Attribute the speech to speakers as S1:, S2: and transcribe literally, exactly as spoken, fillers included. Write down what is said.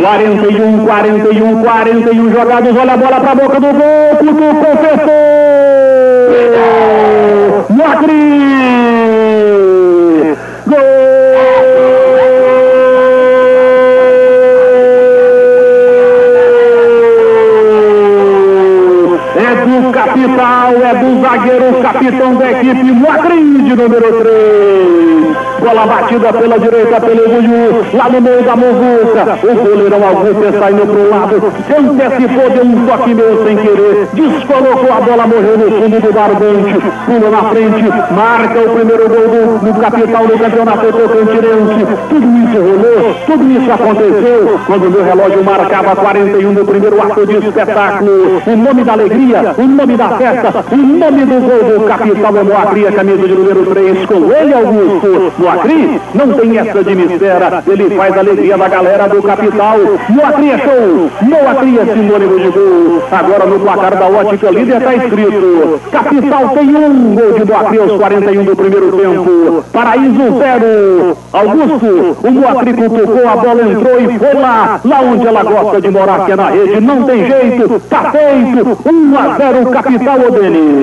S1: quarenta e um, quarenta e um, quarenta e um jogados, olha a bola pra boca do gol, cutucou, fechou! Moacri! Gol! Capital, é do zagueiro, capitão da equipe, Moacri, de número três. Bola batida pela direita, pelo Buiú, lá no meio da muvuca. O goleirão Augusto saindo pro lado, se antecipou, deu um toque meu sem querer, descolocou a bola, morreu no fundo do barbante, pula na frente, marca o primeiro gol do, do Capital no campeonato tocantinense. Tudo isso rolou, tudo isso aconteceu quando o meu relógio marcava quarenta e um no primeiro ato de espetáculo. O nome da alegria, o nome da festa, o nome do gol do Capital é Moacri, a camisa de número três, com ele, Augusto. Moacri não tem essa de mistério, ele faz a alegria da galera do Capital. Moacri é show, Moacri é sinônimo de gol. Agora no placar da Ótica Líder está escrito: Capital tem um gol de Moacri aos quarenta e um do primeiro tempo. Paraíso zero. Augusto, o Moacri cutucou, a bola entrou e foi lá, lá onde ela gosta de morar, que é na rede. Não tem jeito, tá feito. um a zero Capital, Odeni.